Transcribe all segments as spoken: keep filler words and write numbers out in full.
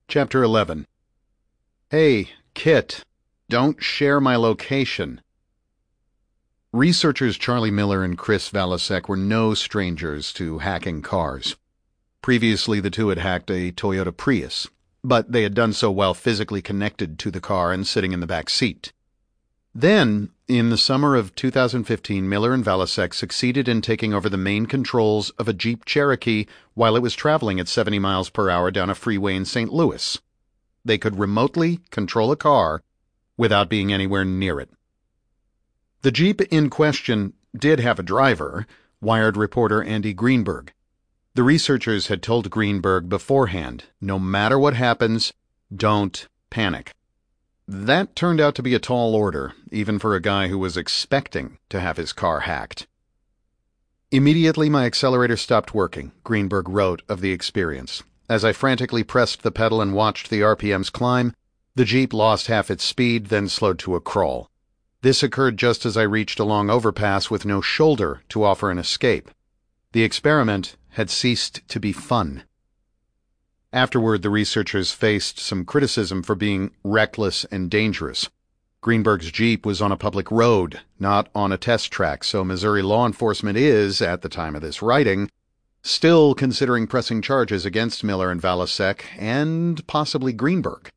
Chapter eleven. Hey, Kit, don't share my location. Researchers Charlie Miller and Chris Valasek were no strangers to hacking cars. Previously, the two had hacked a Toyota Prius, but they had done so while physically connected to the car and sitting in the back seat. Then, in the summer of two thousand fifteen, Miller and Valasek succeeded in taking over the main controls of a Jeep Cherokee while it was traveling at seventy miles per hour down a freeway in Saint Louis. They could remotely control a car without being anywhere near it. The Jeep in question did have a driver, Wired reporter Andy Greenberg. The researchers had told Greenberg beforehand, no matter what happens, don't panic. That turned out to be a tall order, even for a guy who was expecting to have his car hacked. Immediately my accelerator stopped working, Greenberg wrote of the experience. As I frantically pressed the pedal and watched the R P Ms climb, the Jeep lost half its speed, then slowed to a crawl. This occurred just as I reached a long overpass with no shoulder to offer an escape. The experiment had ceased to be fun. Afterward, the researchers faced some criticism for being reckless and dangerous. Greenberg's Jeep was on a public road, not on a test track, so Missouri law enforcement is, at the time of this writing, still considering pressing charges against Miller and Valasek and possibly Greenberg.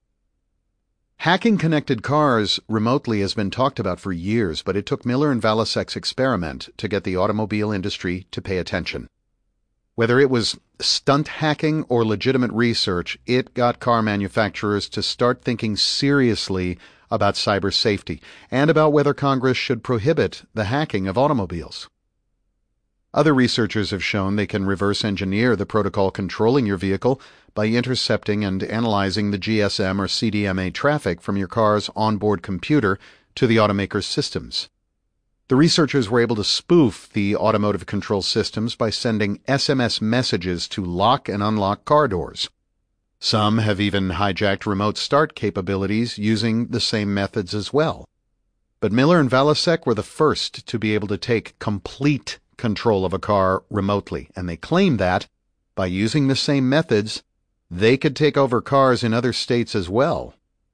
Hacking connected cars remotely has been talked about for years, but it took Miller and Valasek's experiment to get the automobile industry to pay attention. Whether it was stunt hacking or legitimate research, it got car manufacturers to start thinking seriously about cyber safety and about whether Congress should prohibit the hacking of automobiles. Other researchers have shown they can reverse engineer the protocol controlling your vehicle by intercepting and analyzing the G S M or C D M A traffic from your car's onboard computer to the automaker's systems. The researchers were able to spoof the automotive control systems by sending S M S messages to lock and unlock car doors. Some have even hijacked remote start capabilities using the same methods as well. But Miller and Valasek were the first to be able to take complete control of a car remotely, and they claim that, by using the same methods, they could take over cars in other states as well.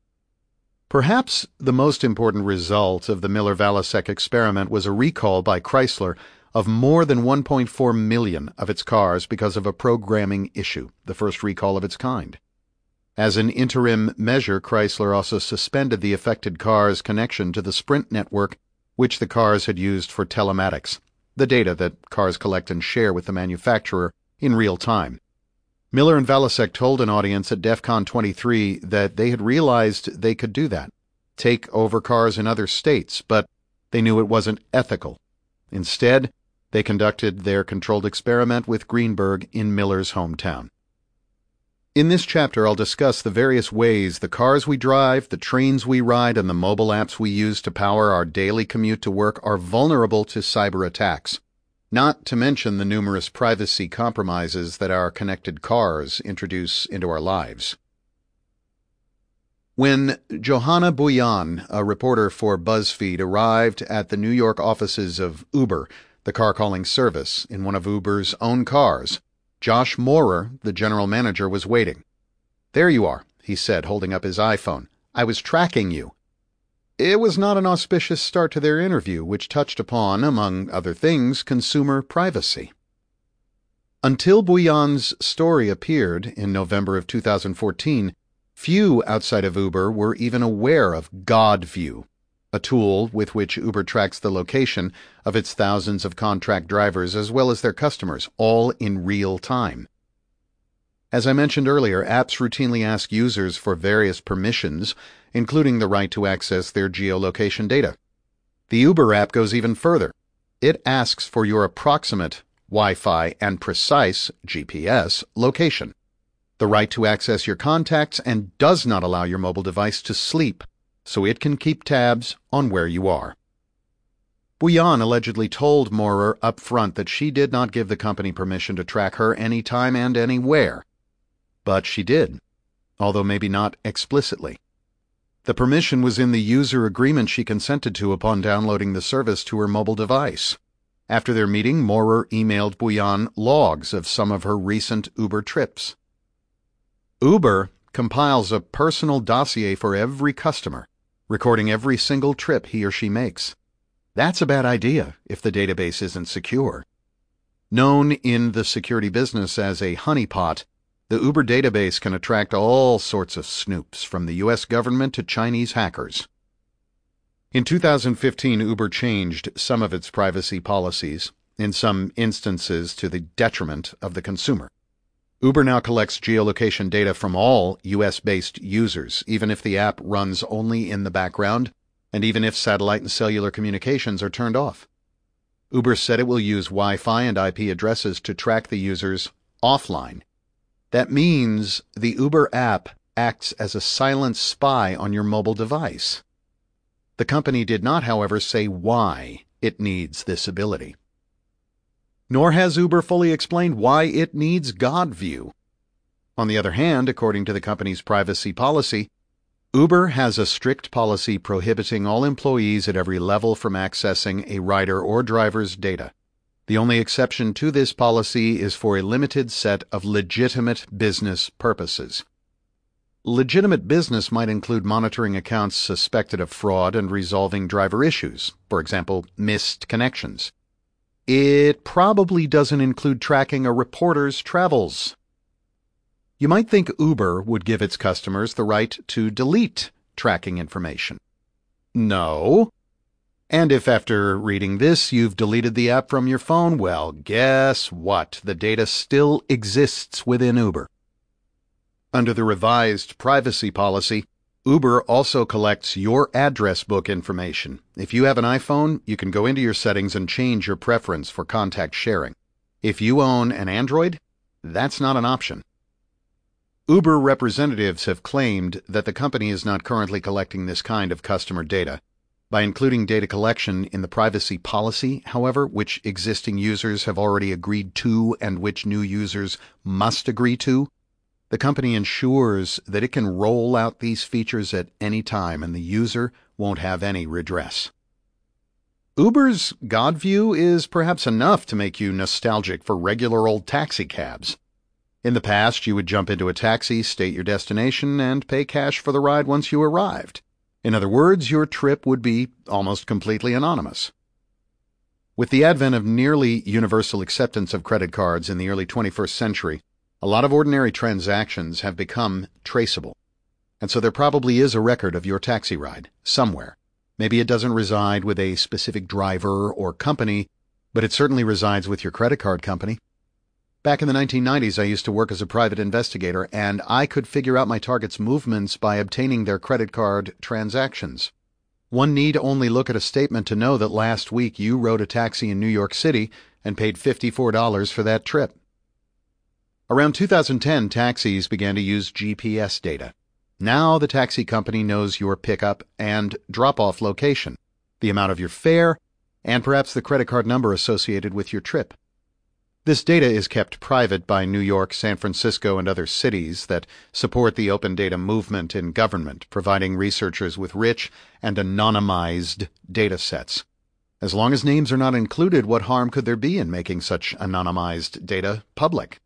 Perhaps the most important result of the Miller-Valasek experiment was a recall by Chrysler of more than one point four million of its cars because of a programming issue, the first recall of its kind. As an interim measure, Chrysler also suspended the affected cars' connection to the Sprint network, which the cars had used for telematics, the data that cars collect and share with the manufacturer in real time. Miller and Valasek told an audience at DEF CON twenty-three that they had realized they could do that, take over cars in other states, but they knew it wasn't ethical. Instead, they conducted their controlled experiment with Greenberg in Miller's hometown. In this chapter, I'll discuss the various ways the cars we drive, the trains we ride, and the mobile apps we use to power our daily commute to work are vulnerable to cyber attacks, not to mention the numerous privacy compromises that our connected cars introduce into our lives. When Johanna Bouillon, a reporter for BuzzFeed, arrived at the New York offices of Uber, the car-calling service, in one of Uber's own cars, Josh Maurer, the general manager, was waiting. "There you are," he said, holding up his iPhone. "I was tracking you." It was not an auspicious start to their interview, which touched upon, among other things, consumer privacy. Until Bouillon's story appeared in November of two thousand fourteen, few outside of Uber were even aware of GodView, a tool with which Uber tracks the location of its thousands of contract drivers as well as their customers, all in real time. As I mentioned earlier, apps routinely ask users for various permissions, including the right to access their geolocation data. The Uber app goes even further. It asks for your approximate Wi-Fi and precise G P S location, the right to access your contacts, and does not allow your mobile device to sleep, so it can keep tabs on where you are. Bouillon allegedly told Maurer up front that she did not give the company permission to track her anytime and anywhere. But she did, although maybe not explicitly. The permission was in the user agreement she consented to upon downloading the service to her mobile device. After their meeting, Maurer emailed Bouillon logs of some of her recent Uber trips. Uber compiles a personal dossier for every customer, recording every single trip he or she makes. That's a bad idea if the database isn't secure. Known in the security business as a honeypot, the Uber database can attract all sorts of snoops, from the U S government to Chinese hackers. In two thousand fifteen, Uber changed some of its privacy policies, in some instances to the detriment of the consumer. Uber now collects geolocation data from all U S-based users, even if the app runs only in the background, and even if satellite and cellular communications are turned off. Uber said it will use Wi-Fi and I P addresses to track the users offline. That means the Uber app acts as a silent spy on your mobile device. The company did not, however, say why it needs this ability. Nor has Uber fully explained why it needs GodView. On the other hand, according to the company's privacy policy, Uber has a strict policy prohibiting all employees at every level from accessing a rider or driver's data. The only exception to this policy is for a limited set of legitimate business purposes. Legitimate business might include monitoring accounts suspected of fraud and resolving driver issues, for example, missed connections. It probably doesn't include tracking a reporter's travels. You might think Uber would give its customers the right to delete tracking information. No. And if after reading this you've deleted the app from your phone, well, guess what? The data still exists within Uber. Under the revised privacy policy, Uber also collects your address book information. If you have an iPhone, you can go into your settings and change your preference for contact sharing. If you own an Android, that's not an option. Uber representatives have claimed that the company is not currently collecting this kind of customer data. By including data collection in the privacy policy, however, which existing users have already agreed to and which new users must agree to, the company ensures that it can roll out these features at any time and the user won't have any redress. Uber's GodView is perhaps enough to make you nostalgic for regular old taxi cabs. In the past, you would jump into a taxi, state your destination, and pay cash for the ride once you arrived. In other words, your trip would be almost completely anonymous. With the advent of nearly universal acceptance of credit cards in the early twenty-first century, a lot of ordinary transactions have become traceable. And so there probably is a record of your taxi ride somewhere. Maybe it doesn't reside with a specific driver or company, but it certainly resides with your credit card company. Back in the nineteen nineties, I used to work as a private investigator, and I could figure out my target's movements by obtaining their credit card transactions. One need only look at a statement to know that last week you rode a taxi in New York City and paid fifty-four dollars for that trip. Around two thousand ten, taxis began to use G P S data. Now the taxi company knows your pickup and drop-off location, the amount of your fare, and perhaps the credit card number associated with your trip. This data is kept private by New York, San Francisco, and other cities that support the open data movement in government, providing researchers with rich and anonymized data sets. As long as names are not included, what harm could there be in making such anonymized data public?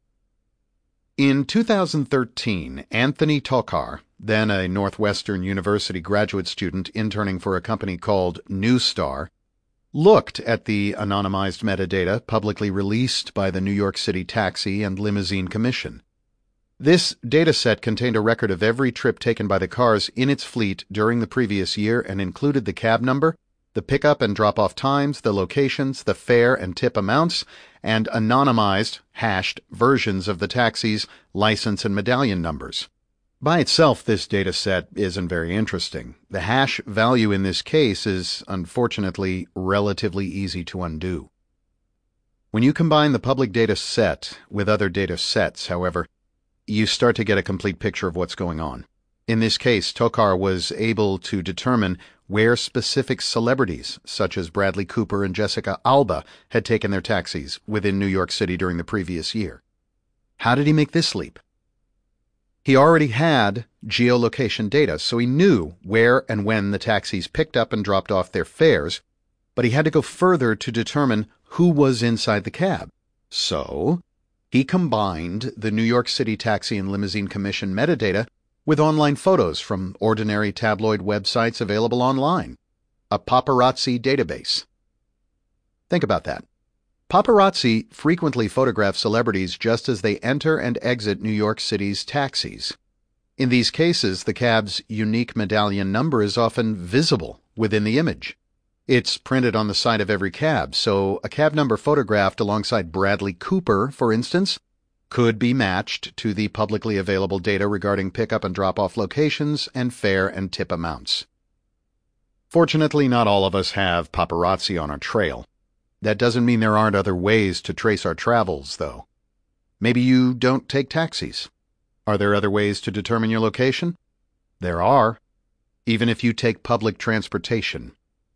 In two thousand thirteen, Anthony Tokar, then a Northwestern University graduate student interning for a company called Neustar, looked at the anonymized metadata publicly released by the New York City Taxi and Limousine Commission. This dataset contained a record of every trip taken by the cars in its fleet during the previous year and included the cab number, the pickup and drop-off times, the locations, the fare and tip amounts, and anonymized, hashed versions of the taxi's license and medallion numbers. By itself, this data set isn't very interesting. The hash value in this case is, unfortunately, relatively easy to undo. When you combine the public data set with other data sets, however, you start to get a complete picture of what's going on. In this case, Tokar was able to determine where specific celebrities, such as Bradley Cooper and Jessica Alba, had taken their taxis within New York City during the previous year. How did he make this leap? He already had geolocation data, so he knew where and when the taxis picked up and dropped off their fares, but he had to go further to determine who was inside the cab. So, he combined the New York City Taxi and Limousine Commission metadata with online photos from ordinary tabloid websites available online. A paparazzi database. Think about that. Paparazzi frequently photograph celebrities just as they enter and exit New York City's taxis. In these cases, the cab's unique medallion number is often visible within the image. It's printed on the side of every cab, so a cab number photographed alongside Bradley Cooper, for instance, could be matched to the publicly available data regarding pickup and drop-off locations and fare and tip amounts. Fortunately, not all of us have paparazzi on our trail. That doesn't mean there aren't other ways to trace our travels, though. Maybe you don't take taxis. Are there other ways to determine your location? There are, even if you take public transportation.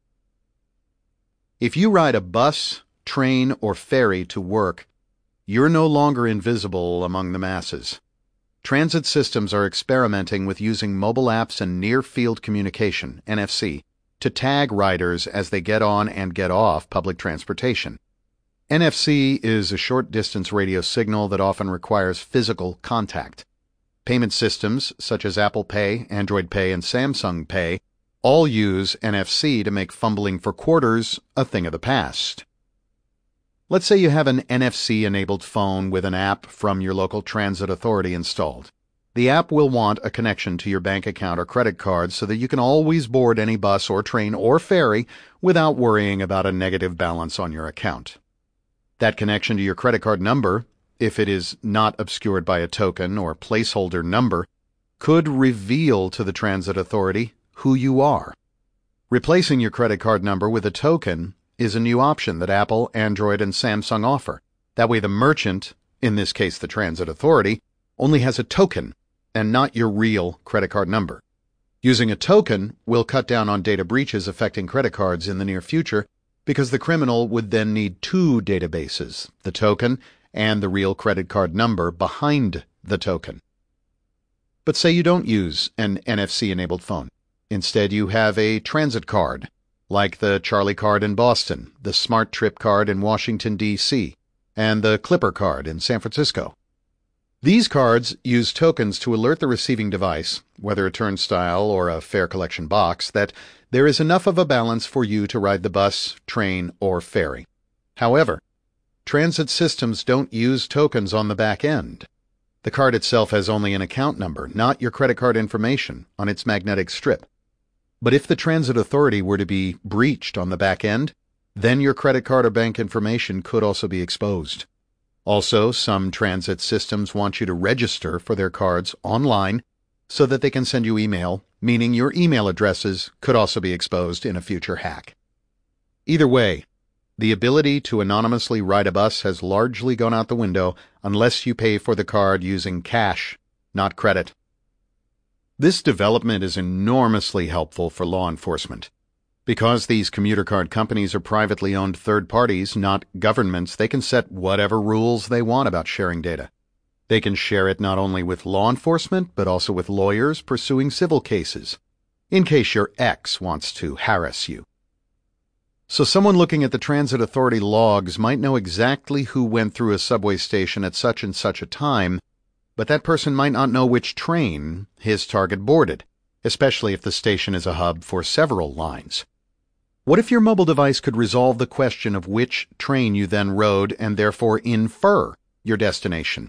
If you ride a bus, train, or ferry to work, you're no longer invisible among the masses. Transit systems are experimenting with using mobile apps and near-field communication, N F C, to tag riders as they get on and get off public transportation. N F C is a short-distance radio signal that often requires physical contact. Payment systems such as Apple Pay, Android Pay, and Samsung Pay all use N F C to make fumbling for quarters a thing of the past. Let's say you have an N F C-enabled phone with an app from your local transit authority installed. The app will want a connection to your bank account or credit card so that you can always board any bus or train or ferry without worrying about a negative balance on your account. That connection to your credit card number, if it is not obscured by a token or placeholder number, could reveal to the transit authority who you are. Replacing your credit card number with a token is a new option that Apple, Android, and Samsung offer. That way the merchant, in this case the transit authority, only has a token and not your real credit card number. Using a token will cut down on data breaches affecting credit cards in the near future because the criminal would then need two databases, the token and the real credit card number behind the token. But say you don't use an N F C-enabled phone. Instead, you have a transit card, like the Charlie card in Boston, the Smart Trip card in Washington, D C, and the Clipper card in San Francisco. These cards use tokens to alert the receiving device, whether a turnstile or a fare collection box, that there is enough of a balance for you to ride the bus, train, or ferry. However, transit systems don't use tokens on the back end. The card itself has only an account number, not your credit card information, on its magnetic strip. But if the transit authority were to be breached on the back end, then your credit card or bank information could also be exposed. Also, some transit systems want you to register for their cards online so that they can send you email, meaning your email addresses could also be exposed in a future hack. Either way, the ability to anonymously ride a bus has largely gone out the window unless you pay for the card using cash, not credit. This development is enormously helpful for law enforcement. Because these commuter card companies are privately owned third parties, not governments, they can set whatever rules they want about sharing data. They can share it not only with law enforcement, but also with lawyers pursuing civil cases, in case your ex wants to harass you. So someone looking at the transit authority logs might know exactly who went through a subway station at such and such a time, but that person might not know which train his target boarded, especially if the station is a hub for several lines. What if your mobile device could resolve the question of which train you then rode and therefore infer your destination?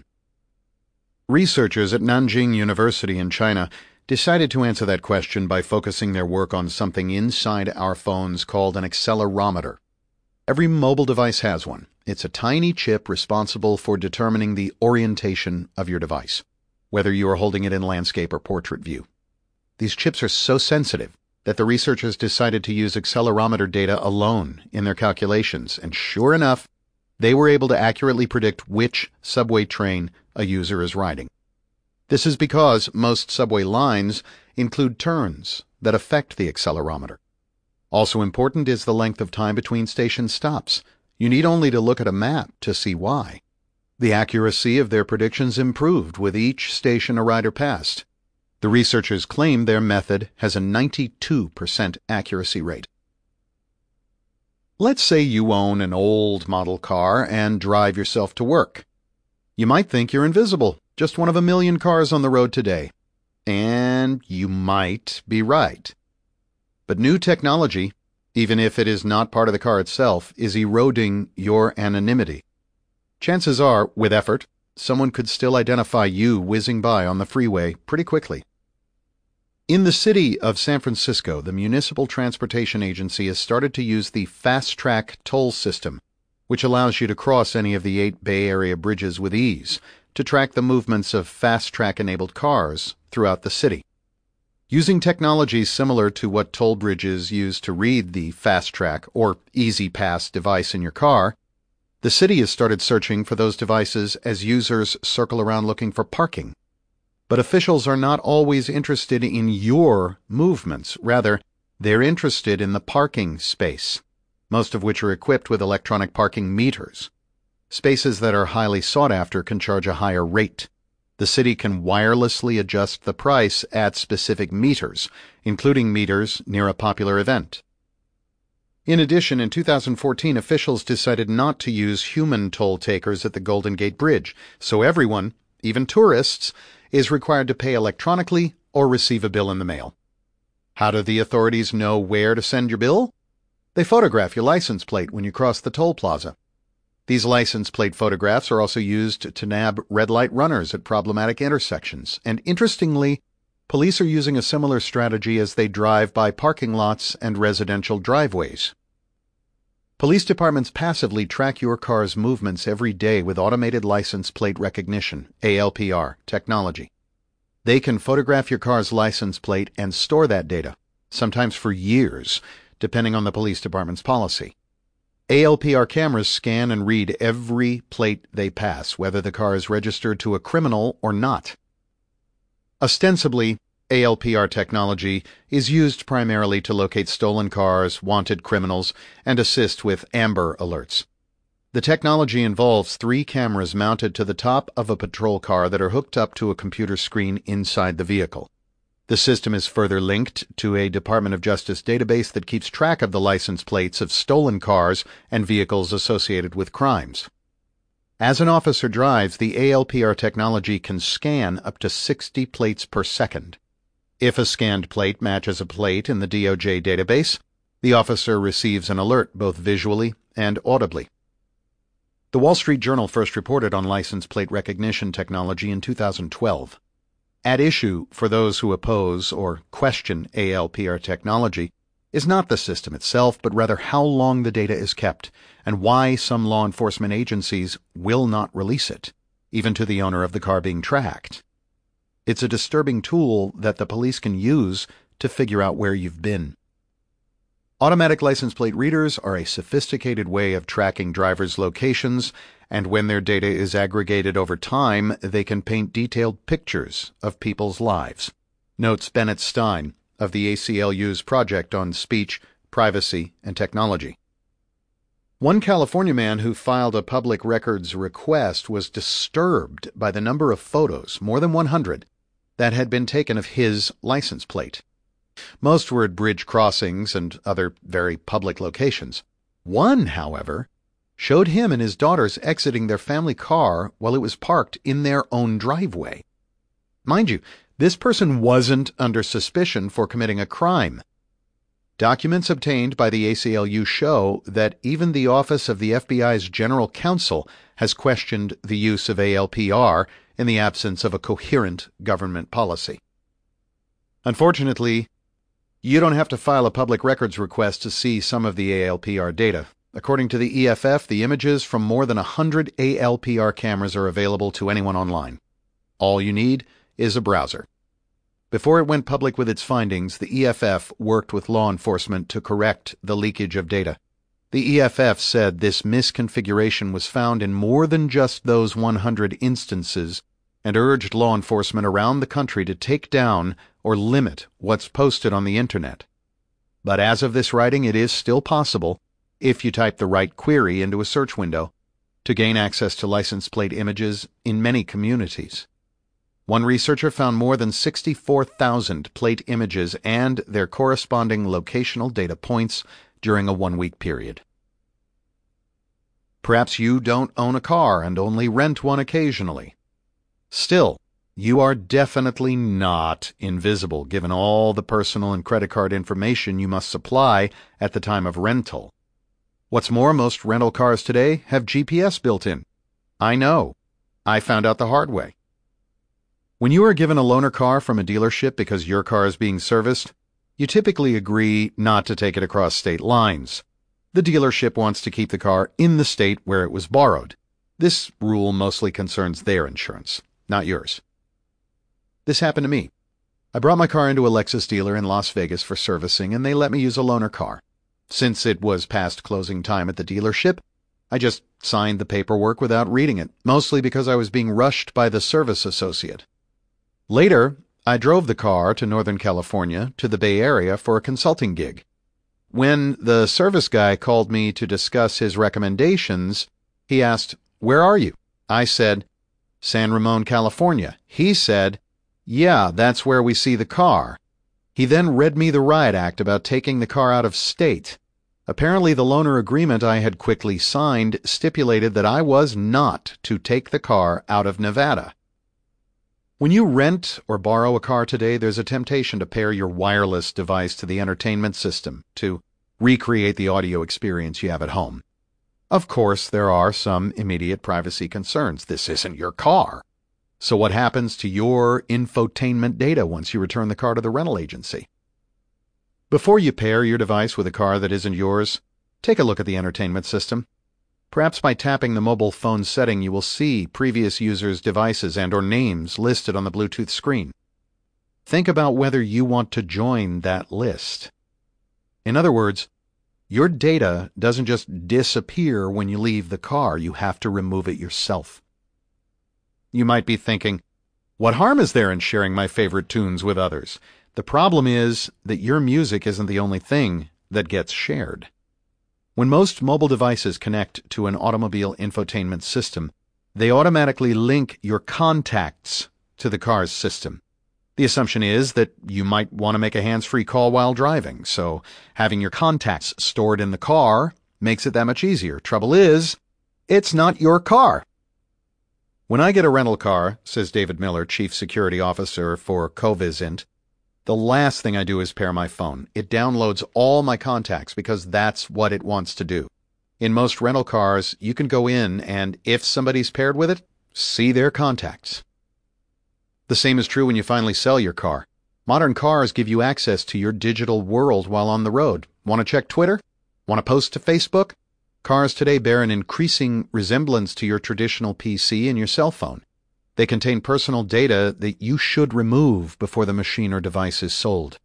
Researchers at Nanjing University in China decided to answer that question by focusing their work on something inside our phones called an accelerometer. Every mobile device has one. It's a tiny chip responsible for determining the orientation of your device, whether you are holding it in landscape or portrait view. These chips are so sensitive that the researchers decided to use accelerometer data alone in their calculations, and sure enough, they were able to accurately predict which subway train a user is riding. This is because most subway lines include turns that affect the accelerometer. Also important is the length of time between station stops. You need only to look at a map to see why. The accuracy of their predictions improved with each station a rider passed. The researchers claim their method has a ninety-two percent accuracy rate. Let's say you own an old model car and drive yourself to work. You might think you're invisible, just one of a million cars on the road today. And you might be right. But new technology, even if it is not part of the car itself, is eroding your anonymity. Chances are, with effort, someone could still identify you whizzing by on the freeway pretty quickly. In the city of San Francisco, the Municipal Transportation Agency has started to use the Fast Track toll system, which allows you to cross any of the eight Bay Area bridges with ease, to track the movements of Fast Track-enabled cars throughout the city. Using technology similar to what toll bridges use to read the Fast Track or Easy Pass device in your car, the city has started searching for those devices as users circle around looking for parking. But officials are not always interested in your movements. Rather, they're interested in the parking space, most of which are equipped with electronic parking meters. Spaces that are highly sought after can charge a higher rate. The city can wirelessly adjust the price at specific meters, including meters near a popular event. In addition, in two thousand fourteen, officials decided not to use human toll takers at the Golden Gate Bridge, so everyone, even tourists, is required to pay electronically or receive a bill in the mail. How do the authorities know where to send your bill? They photograph your license plate when you cross the toll plaza. These license plate photographs are also used to nab red light runners at problematic intersections, and interestingly, police are using a similar strategy as they drive by parking lots and residential driveways. Police departments passively track your car's movements every day with automated license plate recognition, A L P R, technology. They can photograph your car's license plate and store that data, sometimes for years, depending on the police department's policy. A L P R cameras scan and read every plate they pass, whether the car is registered to a criminal or not. Ostensibly, A L P R technology is used primarily to locate stolen cars, wanted criminals, and assist with Amber Alerts. The technology involves three cameras mounted to the top of a patrol car that are hooked up to a computer screen inside the vehicle. The system is further linked to a Department of Justice database that keeps track of the license plates of stolen cars and vehicles associated with crimes. As an officer drives, the A L P R technology can scan up to sixty plates per second. If a scanned plate matches a plate in the D O J database, the officer receives an alert both visually and audibly. The Wall Street Journal first reported on license plate recognition technology in two thousand twelve. At issue for those who oppose or question A L P R technology is not the system itself, but rather how long the data is kept and why some law enforcement agencies will not release it, even to the owner of the car being tracked. It's a disturbing tool that the police can use to figure out where you've been. Automatic license plate readers are a sophisticated way of tracking drivers' locations, and when their data is aggregated over time, they can paint detailed pictures of people's lives, notes Bennett Stein of the A C L U's Project on Speech, Privacy, and Technology. One California man who filed a public records request was disturbed by the number of photos, more than one hundred, that had been taken of his license plate. Most were at bridge crossings and other very public locations. One, however, showed him and his daughters exiting their family car while it was parked in their own driveway. Mind you, this person wasn't under suspicion for committing a crime. Documents obtained by the A C L U show that even the Office of the F B I's General Counsel has questioned the use of A L P R in the absence of a coherent government policy. Unfortunately, you don't have to file a public records request to see some of the A L P R data. According to the E F F, the images from more than one hundred A L P R cameras are available to anyone online. All you need is a browser. Before it went public with its findings, the E F F worked with law enforcement to correct the leakage of data. The E F F said this misconfiguration was found in more than just those one hundred instances and urged law enforcement around the country to take down or limit what's posted on the internet. But as of this writing, it is still possible, if you type the right query into a search window, to gain access to license plate images in many communities. One researcher found more than sixty-four thousand plate images and their corresponding locational data points during a one-week period. Perhaps you don't own a car and only rent one occasionally. Still, You are definitely not invisible, given all the personal and credit card information you must supply at the time of rental. What's more, most rental cars today have G P S built in. I know. I found out the hard way. When you are given a loaner car from a dealership because your car is being serviced, you typically agree not to take it across state lines. The dealership wants to keep the car in the state where it was borrowed. This rule mostly concerns their insurance, not yours. This happened to me. I brought my car into a Lexus dealer in Las Vegas for servicing, and they let me use a loaner car. Since it was past closing time at the dealership, I just signed the paperwork without reading it, mostly because I was being rushed by the service associate. Later, I drove the car to Northern California to the Bay Area for a consulting gig. When the service guy called me to discuss his recommendations, he asked, "Where are you?" I said, "San Ramon, California." He said, "Yeah, that's where we see the car." He then read me the riot act about taking the car out of state. Apparently the loaner agreement I had quickly signed stipulated that I was not to take the car out of Nevada. When you rent or borrow a car today, there's a temptation to pair your wireless device to the entertainment system to recreate the audio experience you have at home. Of course, there are some immediate privacy concerns. This isn't your car. So what happens to your infotainment data once you return the car to the rental agency? Before you pair your device with a car that isn't yours, take a look at the entertainment system. Perhaps by tapping the mobile phone setting, you will see previous users' devices and or names listed on the Bluetooth screen. Think about whether you want to join that list. In other words, your data doesn't just disappear when you leave the car. You have to remove it yourself. You might be thinking, what harm is there in sharing my favorite tunes with others? The problem is that your music isn't the only thing that gets shared. When most mobile devices connect to an automobile infotainment system, they automatically link your contacts to the car's system. The assumption is that you might want to make a hands-free call while driving, so having your contacts stored in the car makes it that much easier. Trouble is, it's not your car. When I get a rental car, says David Miller, Chief Security Officer for Covisint, the last thing I do is pair my phone. It downloads all my contacts because that's what it wants to do. In most rental cars, you can go in and, if somebody's paired with it, see their contacts. The same is true when you finally sell your car. Modern cars give you access to your digital world while on the road. Want to check Twitter? Want to post to Facebook? Cars today bear an increasing resemblance to your traditional P C and your cell phone. They contain personal data that you should remove before the machine or device is sold.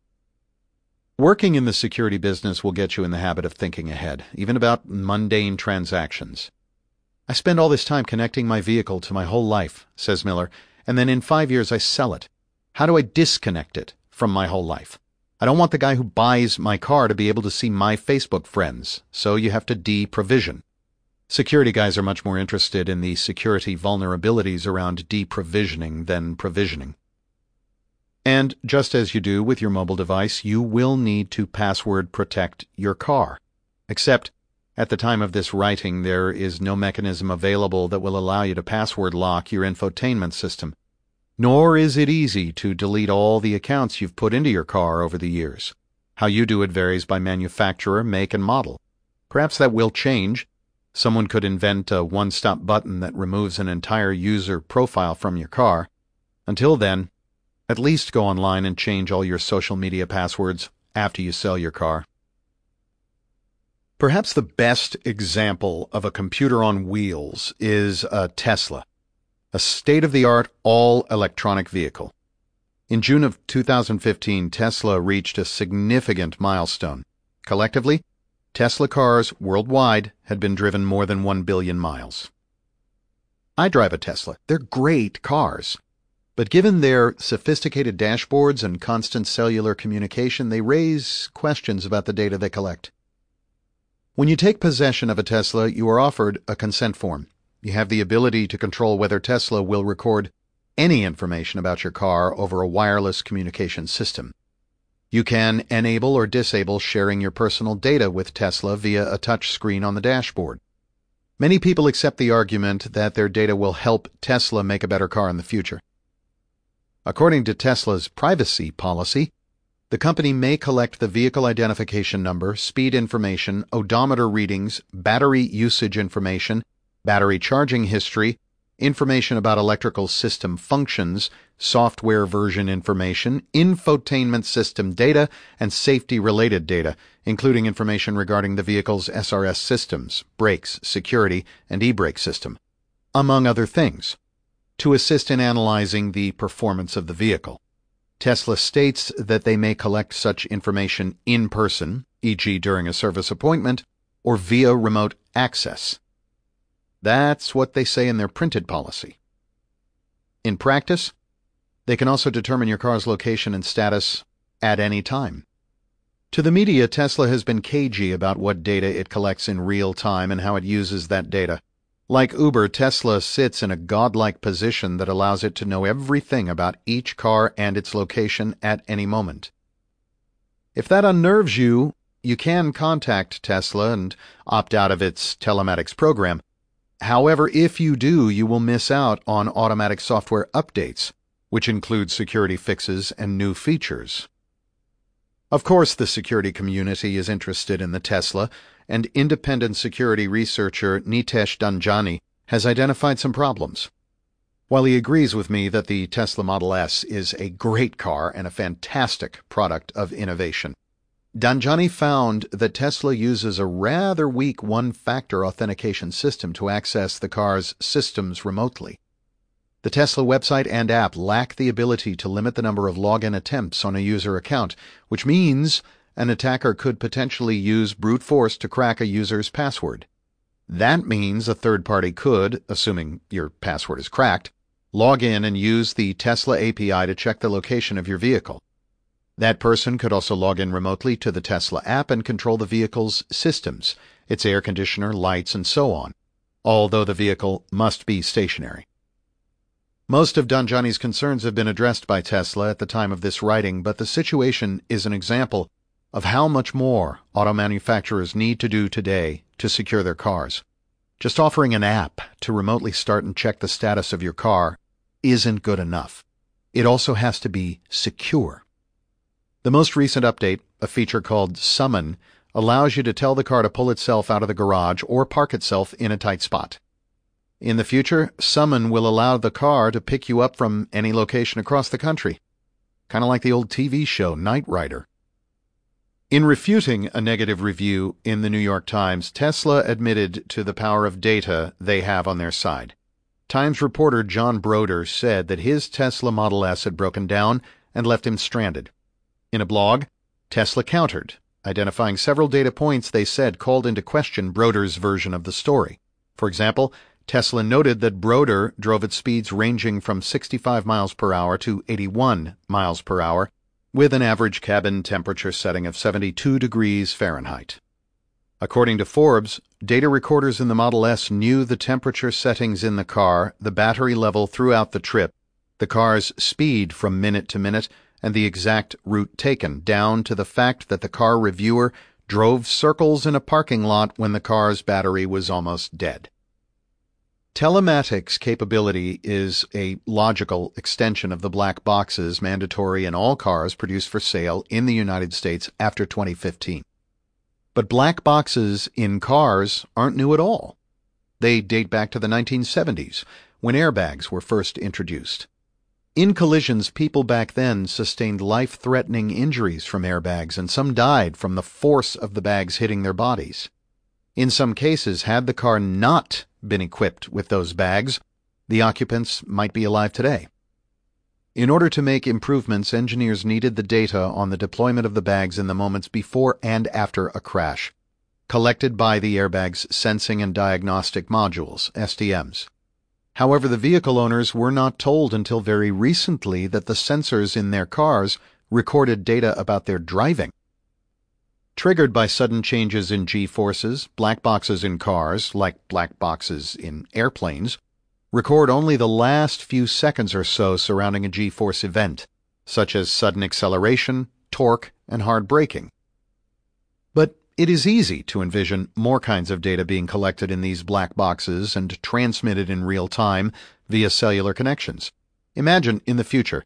Working in the security business will get you in the habit of thinking ahead, even about mundane transactions. I spend all this time connecting my vehicle to my whole life, says Miller, and then in five years I sell it. How do I disconnect it from my whole life? I don't want the guy who buys my car to be able to see my Facebook friends, so you have to de-provision. Security guys are much more interested in the security vulnerabilities around deprovisioning than provisioning. And just as you do with your mobile device, you will need to password protect your car. Except, at the time of this writing, there is no mechanism available that will allow you to password lock your infotainment system. Nor is it easy to delete all the accounts you've put into your car over the years. How you do it varies by manufacturer, make, and model. Perhaps that will change. Someone could invent a one-stop button that removes an entire user profile from your car. Until then, at least go online and change all your social media passwords after you sell your car. Perhaps the best example of a computer on wheels is a Tesla, a state-of-the-art all-electronic vehicle. In June of two thousand fifteen, Tesla reached a significant milestone. Collectively, Tesla cars worldwide had been driven more than one billion miles. I drive a Tesla. They're great cars. But given their sophisticated dashboards and constant cellular communication, they raise questions about the data they collect. When you take possession of a Tesla, you are offered a consent form. You have the ability to control whether Tesla will record any information about your car over a wireless communication system. You can enable or disable sharing your personal data with Tesla via a touch screen on the dashboard. Many people accept the argument that their data will help Tesla make a better car in the future. According to Tesla's privacy policy, the company may collect the vehicle identification number, speed information, odometer readings, battery usage information, battery charging history, information about electrical system functions, software version information, infotainment system data, and safety-related data, including information regarding the vehicle's S R S systems, brakes, security, and e-brake system, among other things, to assist in analyzing the performance of the vehicle. Tesla states that they may collect such information in person, for example during a service appointment, or via remote access. That's what they say in their printed policy. In practice, they can also determine your car's location and status at any time. To the media, Tesla has been cagey about what data it collects in real time and how it uses that data. Like Uber, Tesla sits in a godlike position that allows it to know everything about each car and its location at any moment. If that unnerves you, you can contact Tesla and opt out of its telematics program. However, if you do, you will miss out on automatic software updates, which include security fixes and new features. Of course, the security community is interested in the Tesla, and independent security researcher Nitesh Dhanjani has identified some problems. While he agrees with me that the Tesla Model S is a great car and a fantastic product of innovation, Dhanjani found that Tesla uses a rather weak one-factor authentication system to access the car's systems remotely. The Tesla website and app lack the ability to limit the number of login attempts on a user account, which means an attacker could potentially use brute force to crack a user's password. That means a third party could, assuming your password is cracked, log in and use the Tesla A P I to check the location of your vehicle. That person could also log in remotely to the Tesla app and control the vehicle's systems, its air conditioner, lights, and so on, although the vehicle must be stationary. Most of Dhanjani's concerns have been addressed by Tesla at the time of this writing, but the situation is an example of how much more auto manufacturers need to do today to secure their cars. Just offering an app to remotely start and check the status of your car isn't good enough. It also has to be secure. The most recent update, a feature called Summon, allows you to tell the car to pull itself out of the garage or park itself in a tight spot. In the future, Summon will allow the car to pick you up from any location across the country, kind of like the old T V show Knight Rider. In refuting a negative review in the New York Times, Tesla admitted to the power of data they have on their side. Times reporter John Broder said that his Tesla Model S had broken down and left him stranded. In a blog, Tesla countered, identifying several data points they said called into question Broder's version of the story. For example, Tesla noted that Broder drove at speeds ranging from sixty-five miles per hour to eighty-one miles per hour, with an average cabin temperature setting of seventy-two degrees Fahrenheit. According to Forbes, data recorders in the Model S knew the temperature settings in the car, the battery level throughout the trip, the car's speed from minute to minute, and the exact route taken, down to the fact that the car reviewer drove circles in a parking lot when the car's battery was almost dead. Telematics capability is a logical extension of the black boxes mandatory in all cars produced for sale in the United States after twenty fifteen. But black boxes in cars aren't new at all. They date back to the nineteen seventies, when airbags were first introduced. In collisions, people back then sustained life-threatening injuries from airbags, and some died from the force of the bags hitting their bodies. In some cases, had the car not been equipped with those bags, the occupants might be alive today. In order to make improvements, engineers needed the data on the deployment of the bags in the moments before and after a crash, collected by the airbag's Sensing and Diagnostic Modules, S D Ms. However, the vehicle owners were not told until very recently that the sensors in their cars recorded data about their driving. Triggered by sudden changes in G-forces, black boxes in cars, like black boxes in airplanes, record only the last few seconds or so surrounding a G-force event, such as sudden acceleration, torque, and hard braking. But it is easy to envision more kinds of data being collected in these black boxes and transmitted in real time via cellular connections. Imagine, in the future,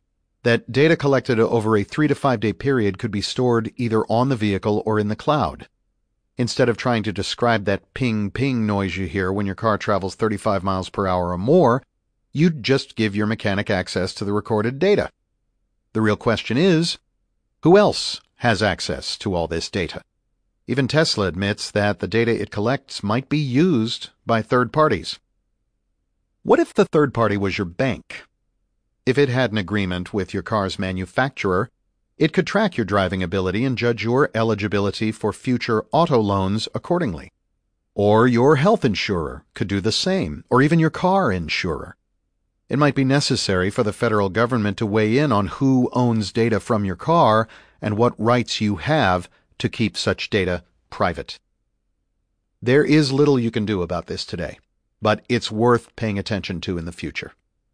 that data collected over a three to five day period could be stored either on the vehicle or in the cloud. Instead of trying to describe that ping-ping noise you hear when your car travels thirty-five miles per hour or more, you'd just give your mechanic access to the recorded data. The real question is, who else has access to all this data? Even Tesla admits that the data it collects might be used by third parties. What if the third party was your bank? If it had an agreement with your car's manufacturer, it could track your driving ability and judge your eligibility for future auto loans accordingly. Or your health insurer could do the same, or even your car insurer. It might be necessary for the federal government to weigh in on who owns data from your car and what rights you have to keep such data private. There is little you can do about this today, but it's worth paying attention to in the future.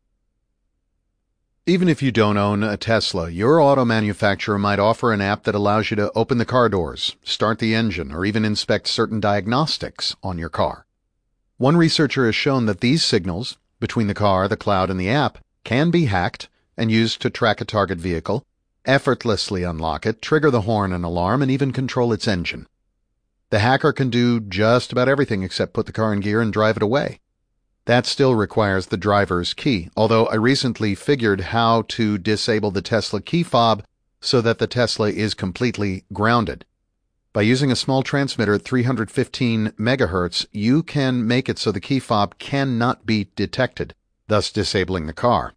Even if you don't own a Tesla, your auto manufacturer might offer an app that allows you to open the car doors, start the engine, or even inspect certain diagnostics on your car. One researcher has shown that these signals, between the car, the cloud, and the app, can be hacked and used to track a target vehicle, effortlessly unlock it, trigger the horn and alarm, and even control its engine. The hacker can do just about everything except put the car in gear and drive it away. That still requires the driver's key, although I recently figured how to disable the Tesla key fob so that the Tesla is completely grounded. By using a small transmitter at three hundred fifteen megahertz, you can make it so the key fob cannot be detected, thus disabling the car.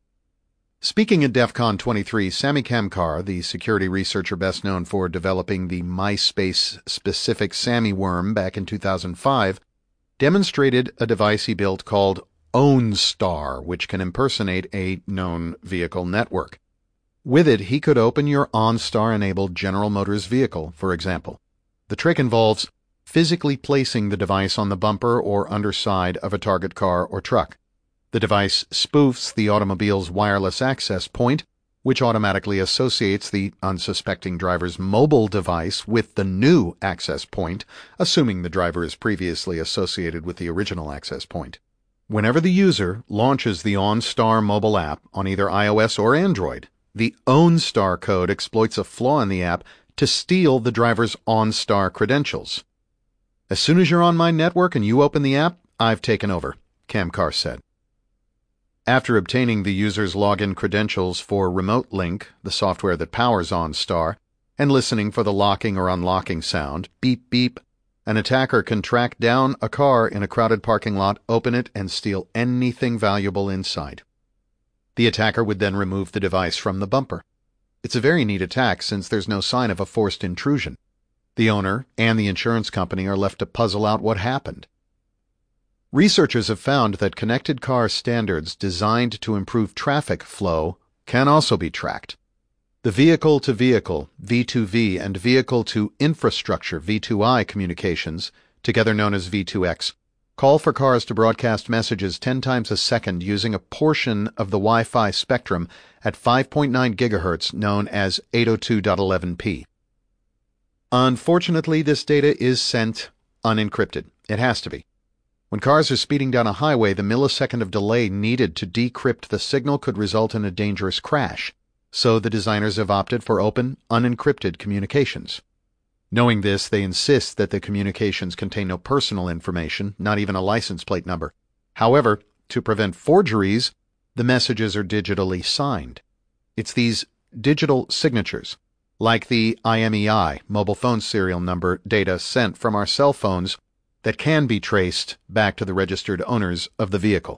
Speaking at DEF CON twenty-three, Sami Kamkar, the security researcher best known for developing the MySpace-specific Sami worm back in two thousand five, demonstrated a device he built called OnStar, which can impersonate a known vehicle network. With it, he could open your OnStar-enabled General Motors vehicle, for example. The trick involves physically placing the device on the bumper or underside of a target car or truck. The device spoofs the automobile's wireless access point, which automatically associates the unsuspecting driver's mobile device with the new access point, assuming the driver is previously associated with the original access point. Whenever the user launches the OnStar mobile app on either iOS or Android, the OnStar code exploits a flaw in the app to steal the driver's OnStar credentials. As soon as you're on my network and you open the app, I've taken over, Kamkar said. After obtaining the user's login credentials for Remote Link, the software that powers OnStar, and listening for the locking or unlocking sound, beep beep, an attacker can track down a car in a crowded parking lot, open it, and steal anything valuable inside. The attacker would then remove the device from the bumper. It's a very neat attack since there's no sign of a forced intrusion. The owner and the insurance company are left to puzzle out what happened. Researchers have found that connected car standards designed to improve traffic flow can also be tracked. The vehicle-to-vehicle V two V and vehicle-to-infrastructure V two I communications, together known as V two X, call for cars to broadcast messages ten times a second using a portion of the Wi-Fi spectrum at five point nine gigahertz known as eight oh two dot eleven p. Unfortunately, this data is sent unencrypted. It has to be. When cars are speeding down a highway, the millisecond of delay needed to decrypt the signal could result in a dangerous crash, so the designers have opted for open, unencrypted communications. Knowing this, they insist that the communications contain no personal information, not even a license plate number. However, to prevent forgeries, the messages are digitally signed. It's these digital signatures, like the I M E I, mobile phone serial number data sent from our cell phones, that can be traced back to the registered owners of the vehicle.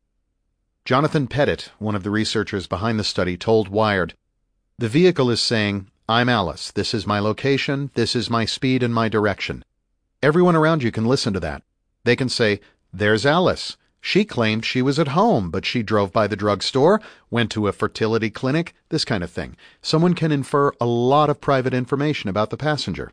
Jonathan Pettit, one of the researchers behind the study, told Wired, "The vehicle is saying, 'I'm Alice, this is my location, this is my speed and my direction.' Everyone around you can listen to that. They can say, 'There's Alice. She claimed she was at home, but she drove by the drugstore, went to a fertility clinic,' this kind of thing. Someone can infer a lot of private information about the passenger."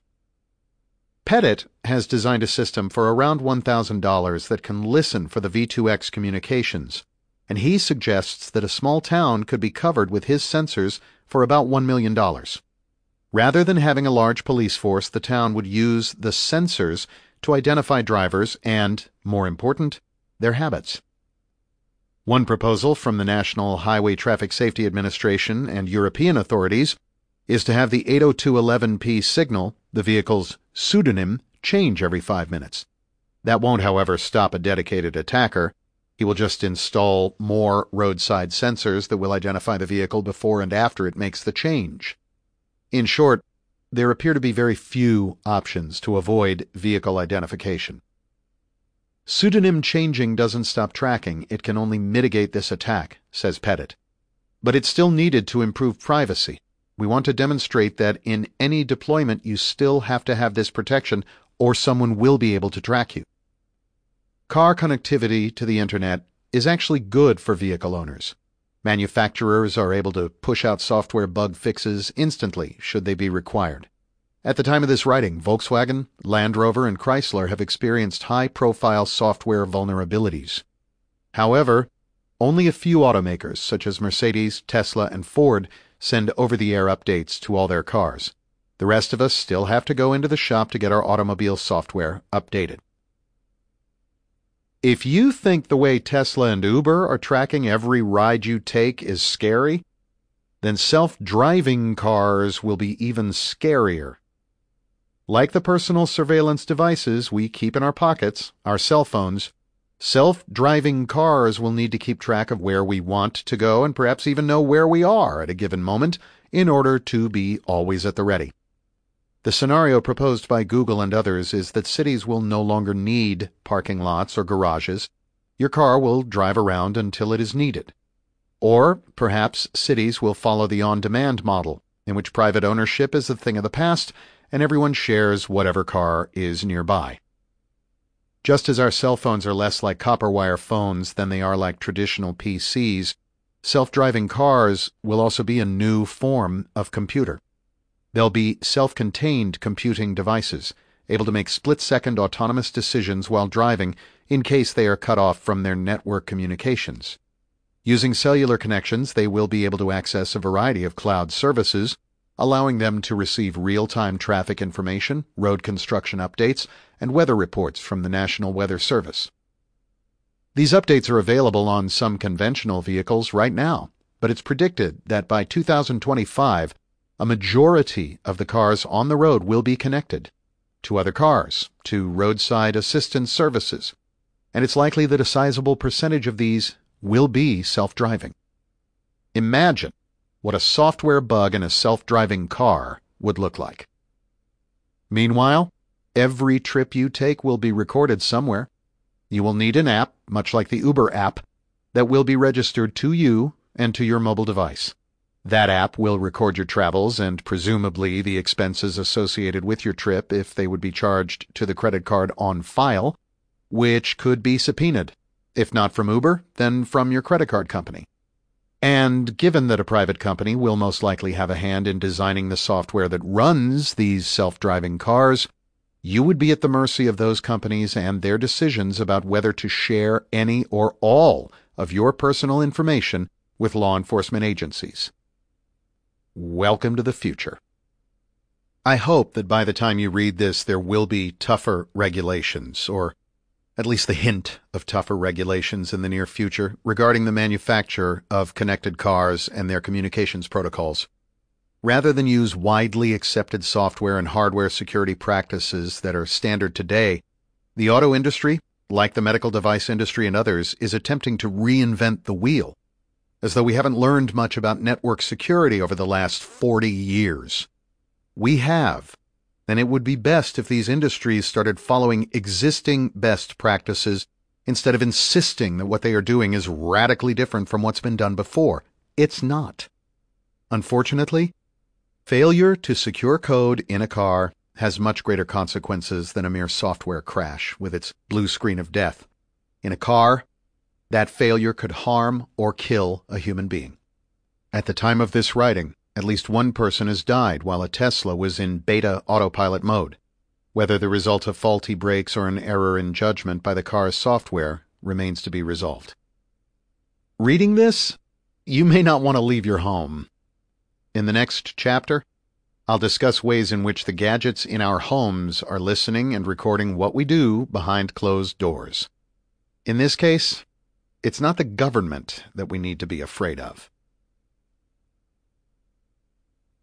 Pettit has designed a system for around one thousand dollars that can listen for the V two X communications, and he suggests that a small town could be covered with his sensors for about one million dollars. Rather than having a large police force, the town would use the sensors to identify drivers and, more important, their habits. One proposal from the National Highway Traffic Safety Administration and European authorities is to have the eight oh two eleven P signal, the vehicle's pseudonym, change every five minutes. That won't, however, stop a dedicated attacker. He will just install more roadside sensors that will identify the vehicle before and after it makes the change. In short, there appear to be very few options to avoid vehicle identification. Pseudonym changing doesn't stop tracking, it can only mitigate this attack, says Pettit. But it's still needed to improve privacy. We want to demonstrate that in any deployment you still have to have this protection, or someone will be able to track you. Car connectivity to the internet is actually good for vehicle owners. Manufacturers are able to push out software bug fixes instantly should they be required. At the time of this writing, Volkswagen, Land Rover, and Chrysler have experienced high-profile software vulnerabilities. However, only a few automakers, such as Mercedes, Tesla, and Ford, send over-the-air updates to all their cars. The rest of us still have to go into the shop to get our automobile software updated. If you think the way Tesla and Uber are tracking every ride you take is scary, then self-driving cars will be even scarier. Like the personal surveillance devices we keep in our pockets, our cell phones, self-driving cars will need to keep track of where we want to go and perhaps even know where we are at a given moment in order to be always at the ready. The scenario proposed by Google and others is that cities will no longer need parking lots or garages. Your car will drive around until it is needed. Or perhaps cities will follow the on-demand model, in which private ownership is a thing of the past and everyone shares whatever car is nearby. Just as our cell phones are less like copper wire phones than they are like traditional P Cs, self-driving cars will also be a new form of computer. They'll be self-contained computing devices, able to make split-second autonomous decisions while driving in case they are cut off from their network communications. Using cellular connections, they will be able to access a variety of cloud services, allowing them to receive real-time traffic information, road construction updates, and weather reports from the National Weather Service. These updates are available on some conventional vehicles right now, but it's predicted that by two thousand twenty-five, a majority of the cars on the road will be connected to other cars, to roadside assistance services, and it's likely that a sizable percentage of these will be self-driving. Imagine what a software bug in a self-driving car would look like. Meanwhile, every trip you take will be recorded somewhere. You will need an app, much like the Uber app, that will be registered to you and to your mobile device. That app will record your travels and presumably the expenses associated with your trip if they would be charged to the credit card on file, which could be subpoenaed, if not from Uber, then from your credit card company. And given that a private company will most likely have a hand in designing the software that runs these self-driving cars, you would be at the mercy of those companies and their decisions about whether to share any or all of your personal information with law enforcement agencies. Welcome to the future. I hope that by the time you read this there will be tougher regulations, or at least the hint of tougher regulations in the near future regarding the manufacture of connected cars and their communications protocols. Rather than use widely accepted software and hardware security practices that are standard today, the auto industry, like the medical device industry and others, is attempting to reinvent the wheel, as though we haven't learned much about network security over the last forty years. We have, and it would be best if these industries started following existing best practices instead of insisting that what they are doing is radically different from what's been done before. It's not. Unfortunately, failure to secure code in a car has much greater consequences than a mere software crash with its blue screen of death. In a car, that failure could harm or kill a human being. At the time of this writing, at least one person has died while a Tesla was in beta autopilot mode. Whether the result of faulty brakes or an error in judgment by the car's software remains to be resolved. Reading this, you may not want to leave your home. In the next chapter, I'll discuss ways in which the gadgets in our homes are listening and recording what we do behind closed doors. In this case, It's not the government that we need to be afraid of.